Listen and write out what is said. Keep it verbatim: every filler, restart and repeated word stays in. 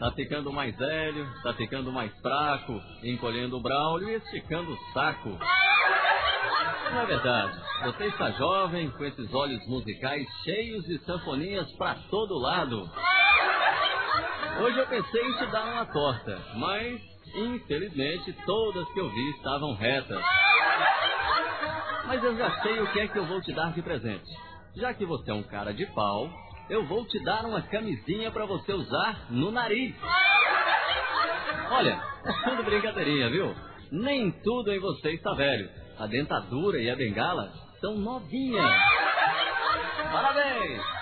Tá ficando mais velho, tá ficando mais fraco, encolhendo o braulio e esticando o saco. Não é verdade? Você está jovem, com esses olhos musicais cheios de sanfoninhas pra todo lado. Hoje eu pensei em te dar uma torta, mas, infelizmente, todas que eu vi estavam retas. Mas eu já sei o que é que eu vou te dar de presente. Já que você é um cara de pau, eu vou te dar uma camisinha pra você usar no nariz. Olha, é tudo brincadeirinha, viu? Nem tudo em você está velho. A dentadura e a bengala são novinhas. Parabéns!